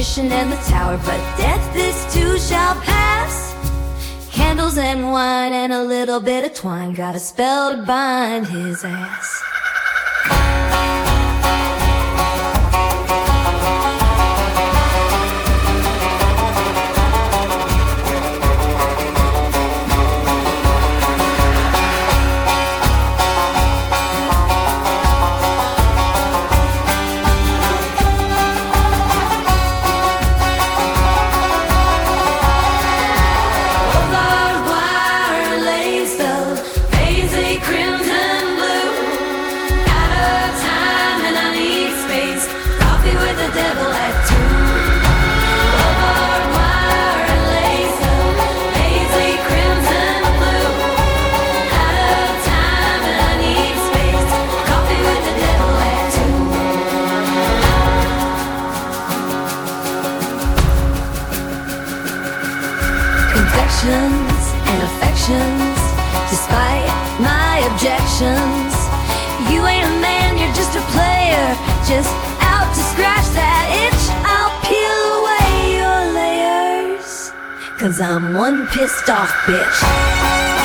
ammunition and the tower, but death this too shall pass. Candles and wine and a little bit of twine, got a spell to bind his ass. Confections and affections, despite my objections. You ain't a man, you're just a player, just out to scratch that itch. I'll peel away your layers, 'cause I'm one pissed off bitch.